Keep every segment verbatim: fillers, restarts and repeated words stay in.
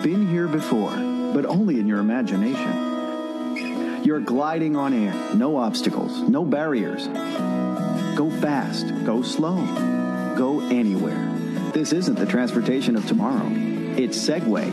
You've been here before, but only in your imagination. You're gliding on air, no obstacles, no barriers. Go fast, go slow, go anywhere. This isn't the transportation of tomorrow. It's Segway.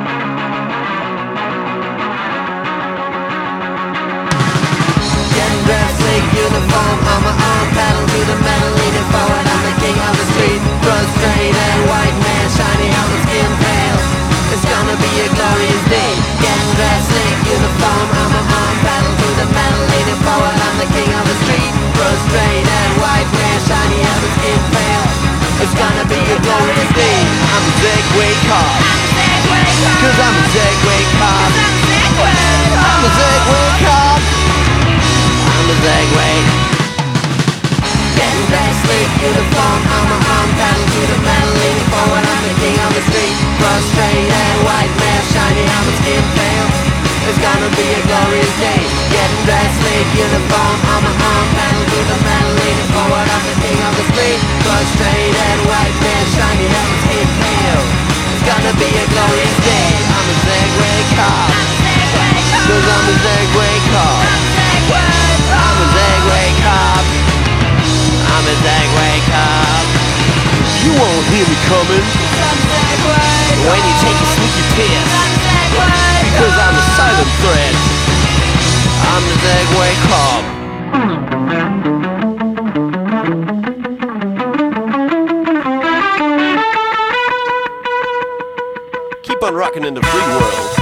Getting dressed, sleek uniform on my arm, pedal to the metal, leaning forward. I'm the king of the street, frustrated, white man, shiny helmet, skin pale. It's gonna be a glorious day. Getting dressed, sleek uniform on my arm, pedal to the metal, leaning forward. I'm the king of the street, frustrated, white man, shiny helmet, skin pale. It's gonna be a glorious day. I'm a Segway cop, cause I'm a Segway cop. I'm a Segway cop. I'm a Segway. Getting dressed, sleek uniform on my arm, pedal to the metal, leaning forward. I'm the king of the street, frustrated, white man, shiny helmet, skin pale. It's gonna be a glorious day. Getting dressed, sleek uniform on my arm, pedal to the metal, leaning forward. I'm the king of the street, frustrated, white man, shiny helmet, skin pale. It's gonna be a glorious day. I'm a Segway cop, cause I'm a Segway cop. I'm a Segway cop. I'm a Segway cop. You won't hear me coming when you take a sneaky piss, because I'm a silent threat. I'm the Segway cop. Keep on rocking in the free world.